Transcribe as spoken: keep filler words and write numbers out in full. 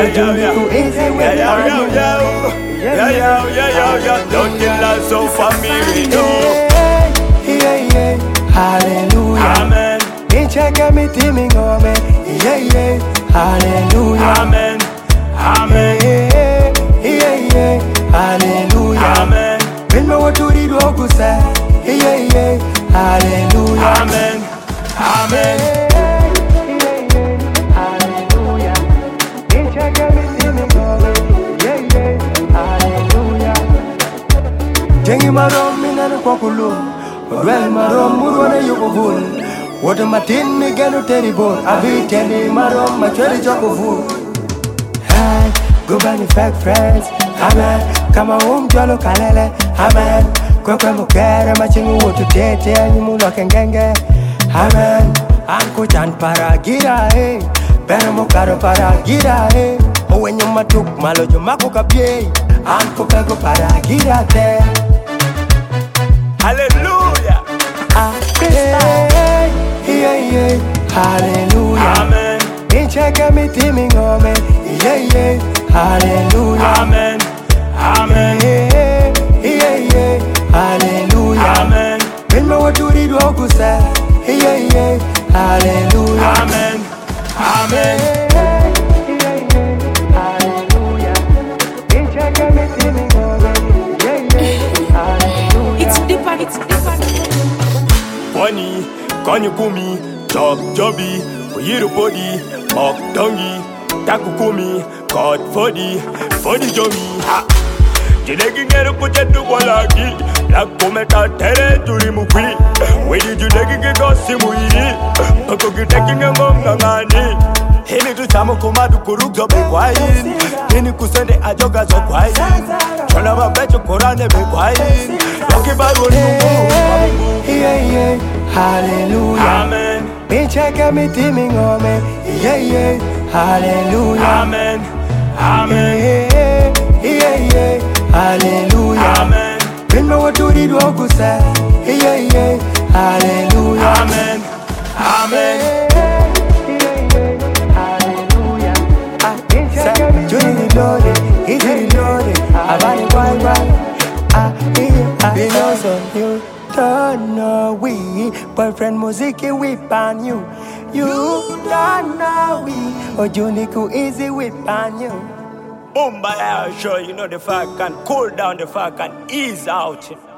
yeah, yeah, yeah, yeah, yeah, yeah, yeah, yeah, yeah. Don't kill us so family, no. Yeah, yeah, hallelujah. Amen. Nicheke mitimi ngome. Yeah, yeah, hallelujah. Amen. Amen. Yeah, yeah, yeah, hallelujah. Amen. When me want to read what you say. Yeah, yeah, hallelujah. Amen. Amen. Hallelujah. Nicheke mitimi ngome. Yeah, yeah, hallelujah. Jengi marom minanu kokulu. Well marom murone yukuvul. What am I tin me gano terrible? I be telling marom my cherry chocofu. Hi, go bunny fake friends. Amen. Come home jolo kalele. Amen. Kwe kwe mukere machingu wotu tete anyimu lokengenge. Amen. Anko chan para gira eh. Pero mukaro para gira eh. Owenyo matuk malo jumako kapye. Anko pego para gira te. Hallelujah. Ah, yeah, yeah, yeah, hallelujah. Amen. Nicheke mitimi ngome. Yeah, yeah, hallelujah. Amen. Amen. Yeah, yeah, yeah, hallelujah. Amen. When me want to read what you say. Yeah, yeah, hallelujah. Amen. Amen. Yeah, yeah, hallelujah. Nicheke mitimi ngome. Yeah, yeah, hallelujah. It's deeper, it's deeper. Funny, konyukumi, job jobby, oyiru body, mok dongi, takukumi, God for the, for the jomi. Ha! Jinegi ngero kuchetu walagi, la kometa tere turi mukwi. Wedi jinegi gigo simuiri, pako giteki ngonga ngani. Hini tu chamo kumadu kurugzo bekwain, hini kusende ajoga zo kwain. Chola mabecho korane bekwain, loki bago numu. Yeah, yeah, hallelujah. Amen. Nicheke mitimi ngome. Yeah, yeah, hallelujah. Amen. Amen. Yeah, yeah, yeah, hallelujah. Amen. When me want to read what you say. Yeah, yeah, hallelujah. Amen. Amen. Hallelujah. Ah, nicheke mitimi ngome. Is it loaded? Abani boy boy. Ah, yeah, ah, you know so you don't know we boyfriend music we pan you. You don't know we Ojuniku easy we pan you. Boom, by sure you know the fuck can cool down the fuck and ease out.